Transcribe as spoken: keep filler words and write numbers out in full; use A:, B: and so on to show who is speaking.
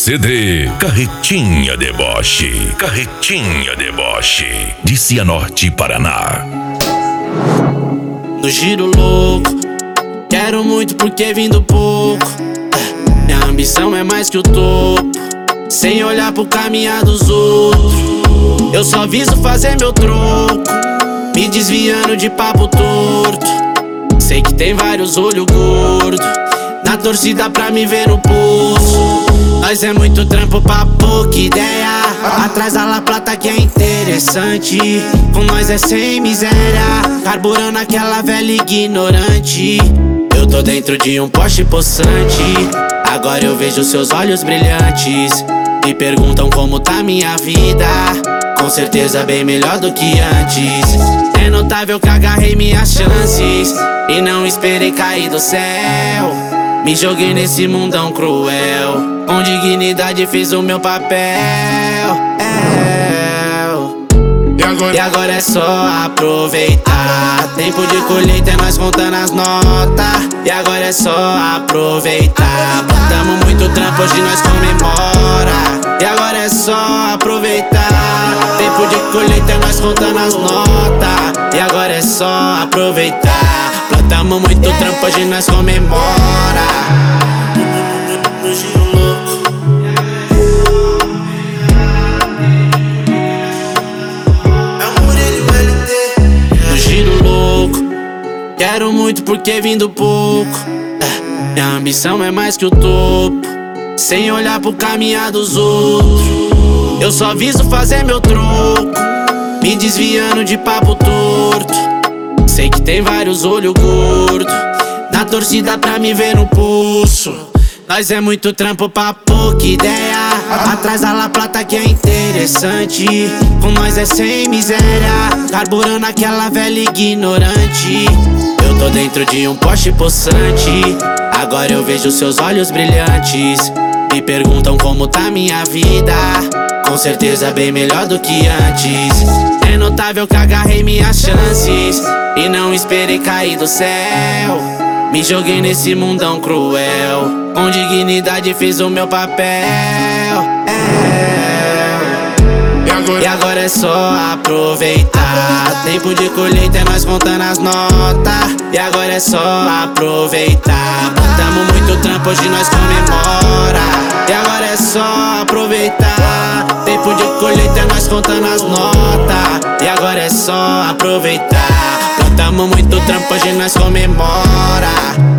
A: C D Carretinha Deboche, Carretinha Deboche, de Cianorte, Paraná.
B: No giro louco, quero muito porque vim do pouco. Minha ambição é mais que o topo, sem olhar pro caminhar dos outros. Eu só viso fazer meu troco, me desviando de papo torto. Sei que tem vários olhos gordos na torcida pra me ver no pulso. Nós é muito trampo pra pouca ideia, atrás da La Plata que é interessante. Com nós é sem miséria, carburando aquela velha ignorante. Eu tô dentro de um Porsche possante, agora eu vejo seus olhos brilhantes. Me perguntam como tá minha vida, com certeza bem melhor do que antes. É notável que agarrei minhas chances e não esperei cair do céu. Me joguei nesse mundão cruel, com dignidade fiz o meu papel. É. E, agora? e agora é só aproveitar. Tempo de colheita é nós contando as notas. E agora é só aproveitar. Plantamos muito trampo, hoje nós comemora. E agora é só aproveitar. Tempo de colheita é nós contando as notas. E agora é só aproveitar. Plantamos muito trampo, hoje nós comemora. No giro louco, é o Murilo L T. No giro louco, quero muito porque vim do pouco. Minha ambição é mais que o topo, sem olhar pro caminhar dos outros. Eu só viso fazer meu troco, me desviando de papo torto. Sei que tem vários olhos gordos na torcida pra me ver no pulso. Nós é muito trampo pra pouca ideia, atrás da La Plata que é interessante. Com nós é sem miséria, carburando aquela velha ignorante. Eu tô dentro de um Porsche possante, agora eu vejo seus olhos brilhantes. Me perguntam como tá minha vida, com certeza bem melhor do que antes. É notável que agarrei minhas chances e não esperei cair do céu. Me joguei nesse mundão cruel, com dignidade fiz o meu papel. É. E, agora? e agora é só aproveitar. Tempo de colheita é nós contando as notas. E agora é só aproveitar. Plantamos muito trampo, hoje nós comemora. E agora é só aproveitar. Tempo de colheita é nós contando as notas. E agora é só aproveitar. Plantamos muito trampo, hoje nós comemora.